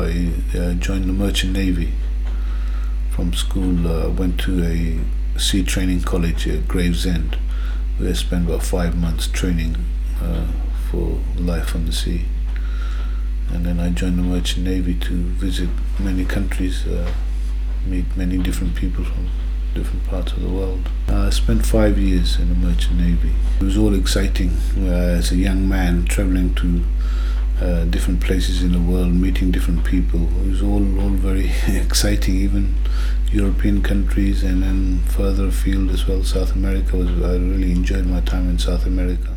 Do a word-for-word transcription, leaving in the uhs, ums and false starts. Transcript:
I uh, joined the Merchant Navy. From school, I uh, went to a sea training college at Gravesend, where I spent about five months training uh, for life on the sea. And then I joined the Merchant Navy to visit many countries, uh, meet many different people from different parts of the world. Uh, I spent five years in the Merchant Navy. It was all exciting uh, as a young man, traveling to uh, different places in the world, meeting different people. It was all, all very exciting, even European countries and then further afield as well. South America was, I really enjoyed my time in South America.